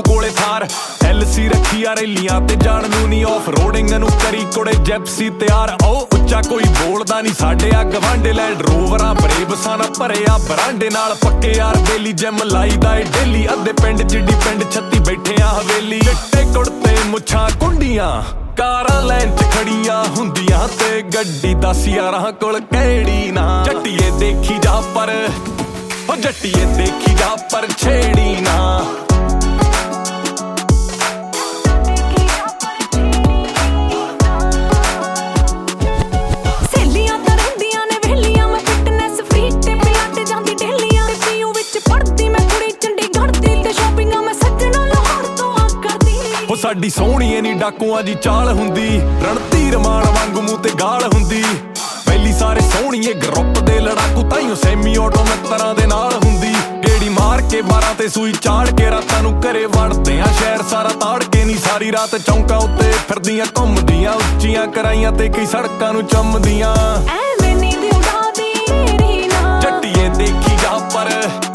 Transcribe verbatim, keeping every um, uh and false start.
ਕੋਲੇ ਥਾਰ ਐਲਸੀ ਰੱਖੀ ਆ ਰੈਲੀਆਂ ਤੇ ਜਾਣ ਨੂੰ ਨੀ ਆਫ ਰੋਡਿੰਗ ਨੂੰ ਕਰੀ ਕੋੜੇ ਜੈਪਸੀ ਤਿਆਰ ਓ ਉੱਚਾ ਕੋਈ ਬੋਲਦਾ ਨੀ ਸਾਡੇ ਆ ਗਵਾਂਡੇ ਲੈਂਡ ਰੋਵਰਾਂ ਬਰੇਬਸਾਂ ਨਾਲ ਭਰਿਆ ਬਰਾਂਡੇ ਨਾਲ ਪੱਕੇ ਯਾਰ ਬੇਲੀ ਜਿਮ ਲਾਈਦਾ ਏ ਡੇਲੀ ਅੱਧੇ ਪਿੰਡ ਚਿੱਡੀ ਪਿੰਡ ਛੱਤੀ ਬੈਠੇ ਆ ਹਵੇਲੀ ਚਿੱਟੇ ਕੁੜਤੇ ਮੁੱਛਾਂ ਕੁੰਡੀਆਂ ਕਾਰਾਂ ਲੈਣ ਚ ਖੜੀਆਂ ਹੁੰਦੀਆਂ ਤੇ ਗੱਡੀ ਦਸ ਯਾਰਾਂ ਕੋਲ ਕਿਹੜੀ ਨਾ ਜੱਟੀਏ ਦੇਖੀ ਜਾ ਪਰ ਓ ਜੱਟੀਏ ਦੇਖੀ ਜਾ ਪਰ ਛੇੜੀ ਨਾ ਸਾਡੀ ਸੋਹਣੀਏ ਨੀ ਡਾਕੂਆਂ ਦੀ ਚਾਲ ਹੁੰਦੀ ਰਣਧੀਰ ਮਾਨ ਵਾਂਗੂ ਮੂੰਹ ਤੇ ਗਾਲ ਹੁੰਦੀ ਪਹਿਲੀ ਸਾਰੇ ਸੋਹਣੀਏ ਗਰੁੱਪ ਦੇ ਲੜਾਕੂ ਤਾਈਓ ਸੈਮੀ ਆਟੋ ਮਿੱਤਰਾਂ ਦੇ ਨਾਲ ਹੁੰਦੀ ਗੇੜੀ ਮਾਰ ਕੇ ਬਾਰਾਂ ਤੇ ਸੂਈ ਚਾੜ ਕੇ ਰਾਤਾਂ ਨੂੰ ਘਰੇ ਵੜਦੇ ਆ ਸ਼ਹਿਰ ਸਾਰਾ ਤਾੜ ਕੇ ਨੀ ਸਾਰੀ ਰਾਤ ਚੌਂਕਾਂ ਉੱਤੇ ਫਿਰਦੀਆਂ ਘੁੰਮਦੀਆਂ ਉੱਚੀਆਂ ਕਰਾਈਆਂ ਤੇ ਕਈ ਸੜਕਾਂ ਨੂੰ ਚੁੰਮਦੀਆਂ ਐਵੇਂ ਨੀਂਦ ਉਡਾਦੀ ਨੀ ਨਾ ਜੱਟੀਏ ਦੇਖੀ ਜਾ ਪਰ